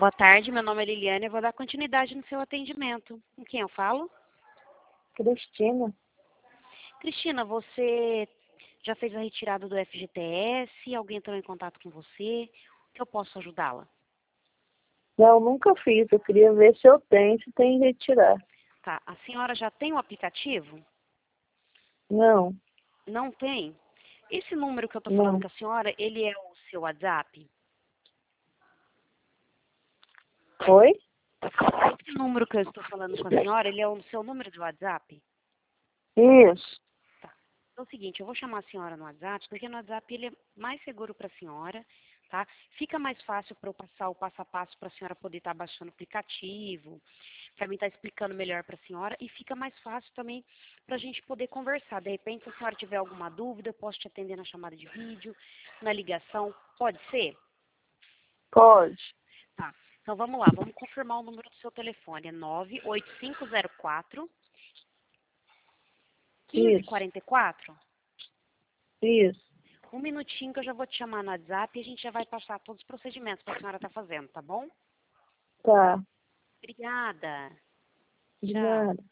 Boa tarde, meu nome é Liliane, eu vou dar continuidade no seu atendimento. Com quem eu falo? Cristina? Cristina, você já fez a retirada do FGTS? Alguém entrou em contato com você? O que eu posso ajudá-la? Não, nunca fiz. Eu queria ver se eu tenho, se tem que retirar. Tá, a senhora já tem o aplicativo? Não, Não tem? Esse número que eu estou falando não. com a senhora, ele é o seu WhatsApp? Oi? Esse número que eu estou falando com a senhora, ele é o seu número de WhatsApp? Isso. Tá. Então é o seguinte, eu vou chamar a senhora no WhatsApp, porque no WhatsApp ele é mais seguro para a senhora, tá? Fica mais fácil para eu passar o passo a passo para a senhora poder estar baixando o aplicativo, para mim estar explicando melhor para a senhora, e fica mais fácil também para a gente poder conversar. De repente, se a senhora tiver alguma dúvida, eu posso te atender na chamada de vídeo, na ligação, pode ser? Pode. Tá. Então vamos lá, vamos confirmar o número do seu telefone, é 98504 Isso. 1544. Isso. Um minutinho que eu já vou te chamar no WhatsApp e a gente já vai passar todos os procedimentos que a senhora está fazendo, tá bom? Tá. Obrigada. De Tchau. nada.